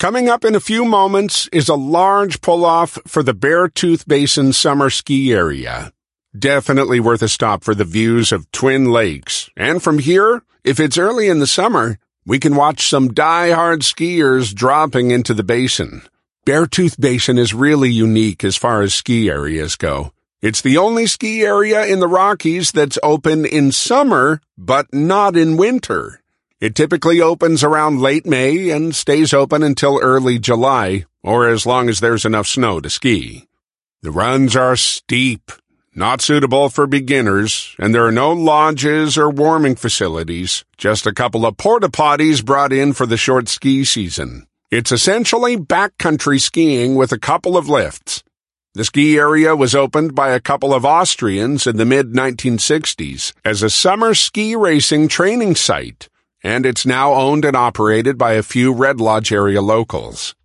Coming up in a few moments is a large pull-off for the Beartooth Basin summer ski area. Definitely worth a stop for the views of Twin Lakes. And from here, if it's early in the summer, we can watch some die-hard skiers dropping into the basin. Beartooth Basin is really unique as far as ski areas go. It's the only ski area in the Rockies that's open in summer, but not in winter. It typically opens around late May and stays open until early July, or as long as there's enough snow to ski. The runs are steep, not suitable for beginners, and there are no lodges or warming facilities, just a couple of porta-potties brought in for the short ski season. It's essentially backcountry skiing with a couple of lifts. The ski area was opened by a couple of Austrians in the mid-1960s as a summer ski racing training site, and it's now owned and operated by a few Red Lodge area locals.